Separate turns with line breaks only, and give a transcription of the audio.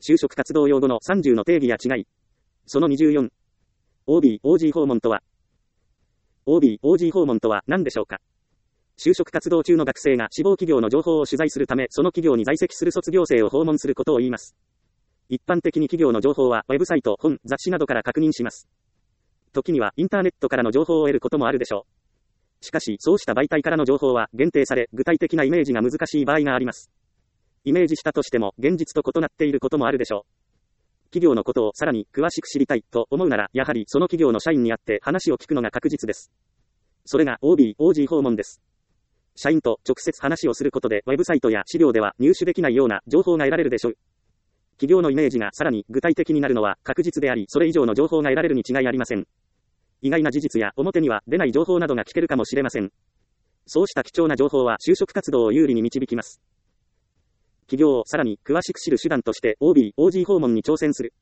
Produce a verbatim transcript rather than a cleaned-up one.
就職活動用語のさんじゅうの定義や違い。そのにじゅうよん。オービー、オージー 訪問とは オービー、オージー 訪問とは何でしょうか。就職活動中の学生が志望企業の情報を取材するため、その企業に在籍する卒業生を訪問することを言います。一般的に企業の情報は、ウェブサイト、本、雑誌などから確認します。時には、インターネットからの情報を得ることもあるでしょう。しかし、そうした媒体からの情報は、限定され、具体的なイメージが難しい場合があります。イメージしたとしても、現実と異なっていることもあるでしょう。企業のことをさらに詳しく知りたいと思うなら、やはりその企業の社員に会って話を聞くのが確実です。それが オービー、オージー 訪問です。社員と直接話をすることで、ウェブサイトや資料では入手できないような情報が得られるでしょう。企業のイメージがさらに具体的になるのは確実であり、それ以上の情報が得られるに違いありません。意外な事実や表には出ない情報などが聞けるかもしれません。そうした貴重な情報は就職活動を有利に導きます。企業をさらに詳しく知る手段として オービー、オージー 訪問に挑戦する。